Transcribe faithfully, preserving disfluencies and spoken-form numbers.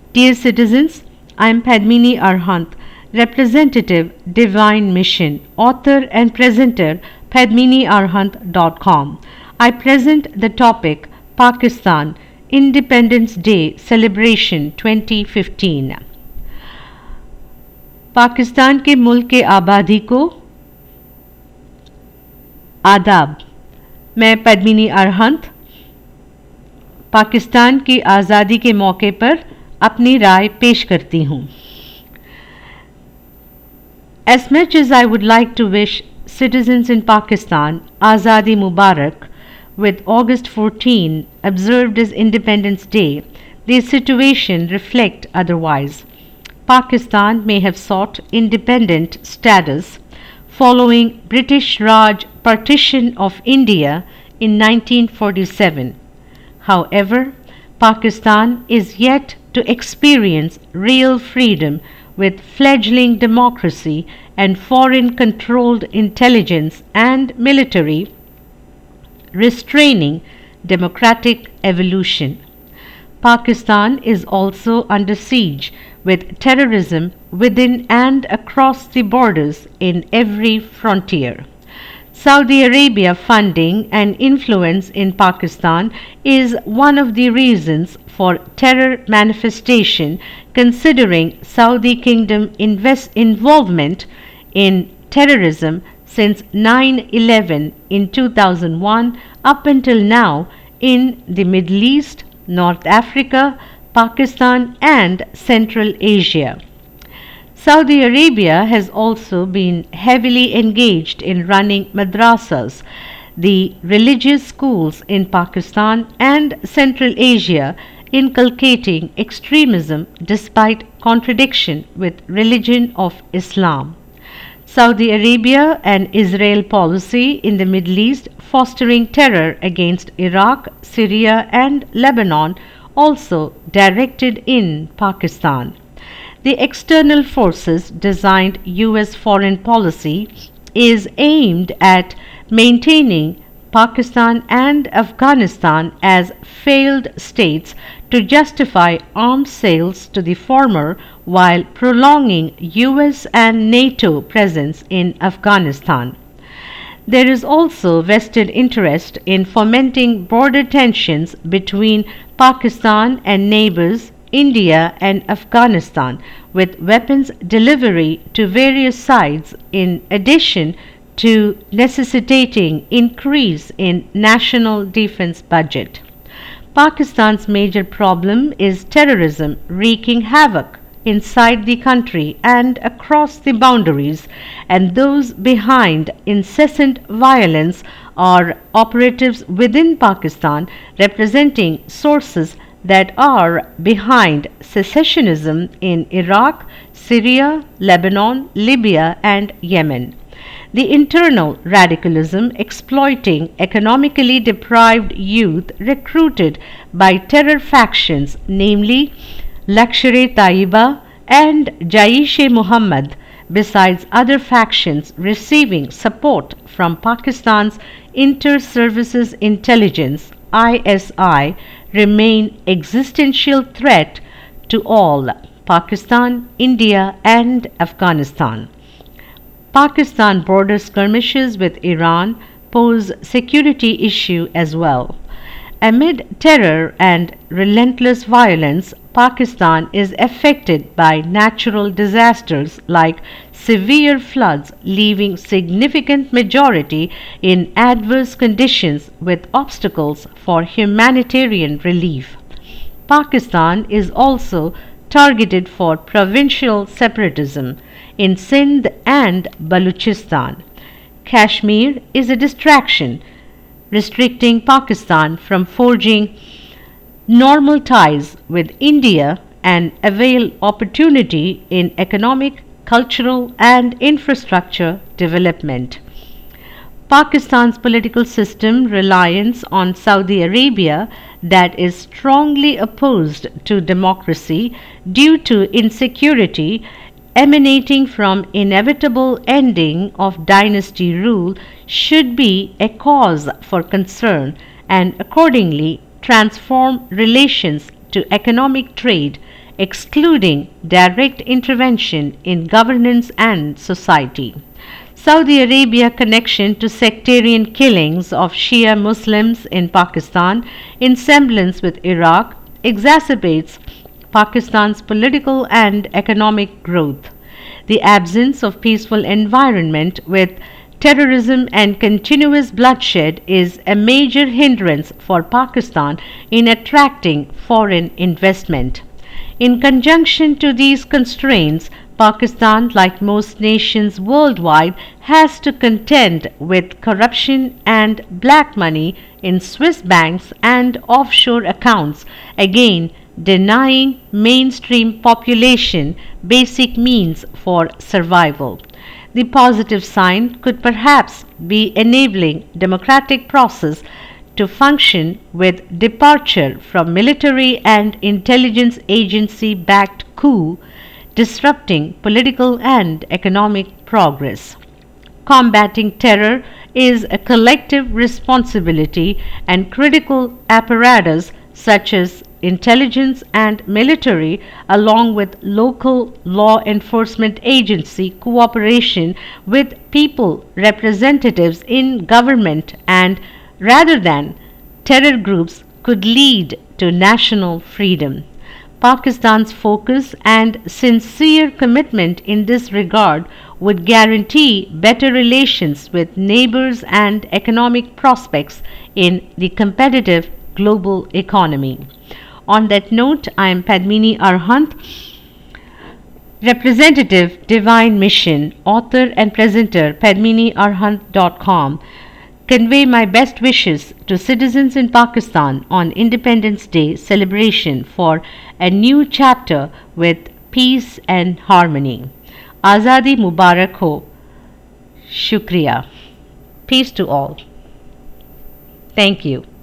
Dear citizens, I am Padmini Arhant, representative Divine Mission, author and presenter padmini arhant dot com. I present the topic Pakistan Independence Day Celebration twenty fifteen. Pakistan के मुल्क के आबादी को आदाब। मैं पद्मिनी अरहंत पाकिस्तान की आज़ादी के मौके पर अपनी राय पेश करती हूँ। As much as I would like to wish citizens in Pakistan Azadi Mubarak, with August fourteenth observed as Independence Day, the situation reflect otherwise. Pakistan may have sought independent status following British Raj partition of India in nineteen forty-seven. However, Pakistan is yet to experience real freedom with fledgling democracy and foreign-controlled intelligence and military restraining democratic evolution. Pakistan is also under siege with terrorism within and across the borders in every frontier. Saudi Arabia funding and influence in Pakistan is one of the reasons for terror manifestation, considering Saudi Kingdom invest involvement in terrorism since nine eleven in two thousand one up until now in the Middle East, North Africa, Pakistan and Central Asia. Saudi Arabia has also been heavily engaged in running madrasas, the religious schools in Pakistan and Central Asia, inculcating extremism despite contradiction with religion of Islam. Saudi Arabia and Israel policy in the Middle East fostering terror against Iraq, Syria and Lebanon also directed in Pakistan. The external forces designed U S foreign policy is aimed at maintaining Pakistan and Afghanistan as failed states to justify arms sales to the former while prolonging U S and NATO presence in Afghanistan. There is also vested interest in fomenting border tensions between Pakistan and neighbors India and Afghanistan, with weapons delivery to various sides in addition to necessitating increase in national defense budget. Pakistan's major problem is terrorism wreaking havoc inside the country and across the boundaries, and those behind incessant violence are operatives within Pakistan representing sources that are behind secessionism in Iraq, Syria, Lebanon, Libya and Yemen. The internal radicalism exploiting economically deprived youth recruited by terror factions, namely Lashkar-e-Taiba and Jaish-e-Mohammed, besides other factions receiving support from Pakistan's Inter-Services Intelligence I S I, remain existential threat to all Pakistan, India and Afghanistan. Pakistan border skirmishes with Iran pose security issue as well. Amid terror and relentless violence, Pakistan is affected by natural disasters like severe floods, leaving significant majority in adverse conditions with obstacles for humanitarian relief. Pakistan is also targeted for provincial separatism in Sindh and Balochistan. Kashmir is a distraction, restricting Pakistan from forging normal ties with India and avail opportunity in economic, cultural and infrastructure development. Pakistan's political system reliance on Saudi Arabia that is strongly opposed to democracy due to insecurity emanating from inevitable ending of dynasty rule should be a cause for concern and accordingly transform relations to economic trade, excluding direct intervention in governance and society. Saudi Arabia connection to sectarian killings of Shia Muslims in Pakistan in semblance with Iraq exacerbates Pakistan's political and economic growth. The absence of peaceful environment with terrorism and continuous bloodshed is a major hindrance for Pakistan in attracting foreign investment. In conjunction to these constraints, Pakistan, like most nations worldwide, has to contend with corruption and black money in Swiss banks and offshore accounts, again denying mainstream population basic means for survival. The positive sign could perhaps be enabling democratic process to function with departure from military and intelligence agency backed coup, disrupting political and economic progress. Combating terror is a collective responsibility, and critical apparatus such as intelligence and military, along with local law enforcement agency cooperation with people representatives in government and rather than terror groups, could lead to national freedom. Pakistan's focus and sincere commitment in this regard would guarantee better relations with neighbors and economic prospects in the competitive global economy. On that note, I am Padmini Arhant, Representative Divine Mission, author and presenter, padmini arhant dot com. Convey my best wishes to citizens in Pakistan on Independence Day celebration for a new chapter with peace and harmony. Azadi Mubarak ho. Shukriya. Peace to all. Thank you.